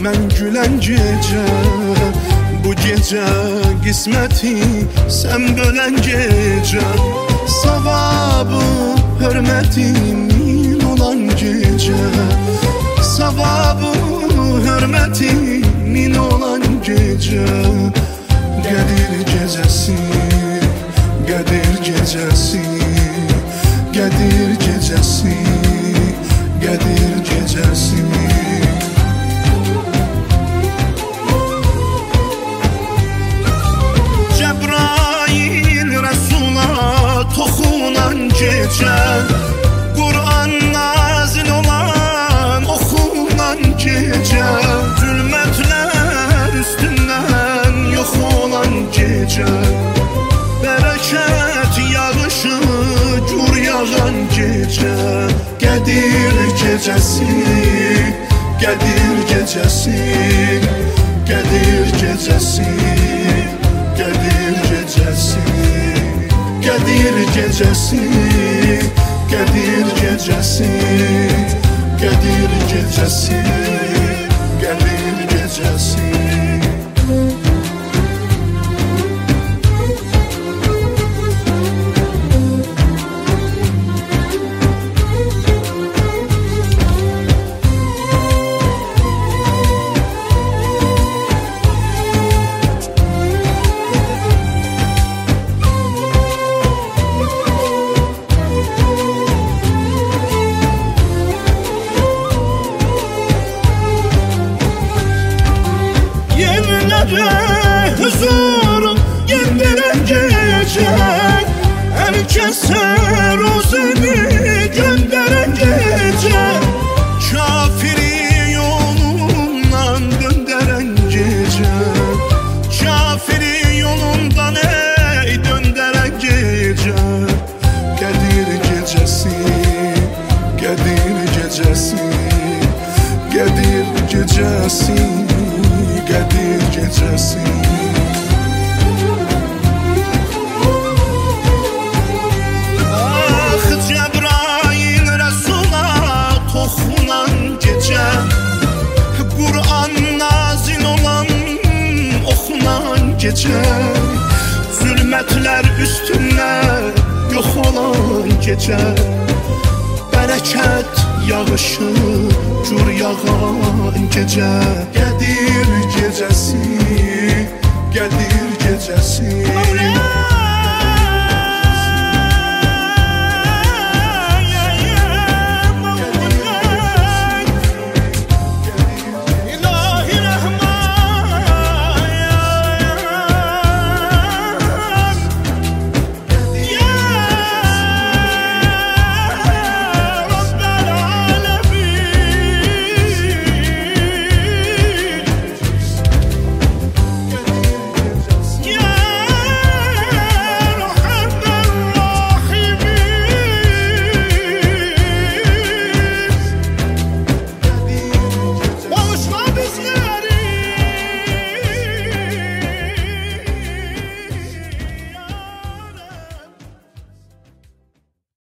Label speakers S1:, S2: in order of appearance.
S1: mən gülən gecə, bu gecə qisməti sən bölən gecə, savabı hörmətimin olan gecə, savabı hörmətimin olan gecə, Qədir gecəsi, Qədir gecəsi, Qədir gecəsi, Qədir gecəsi. Cəbrail Rəsula toxunan gecə, Qur'an nazil olan oxunan gecə, zülmətlər üstündən yox olan gecə, bərəkət yağışı gur yağan gecə, Qədir gecəsi, Qədir gecəsi, Qədir gecəsi, Qədir gecəsi, Qədir gecəsi, Qədir gecəsi, Qədir gecəsi, Qədir gecəsi. Huzur yendiren gece, herkese rozunu gönderen gece, kafiri yolundan dönderen gece, kafiri yolundan dönderen gece, Qədir gecəsi, Qədir gecəsi, Qədir gecəsi, Qədir gecəsi. Ah, Cəbrail Rəsula toxunan gecə, Qur'an nazil olan oxunan gecə, zülmətlər üstündən yox olan gecə, bərəkət yağışı gur yağan gecə, Qədir gecəsi, Qədir gecəsi.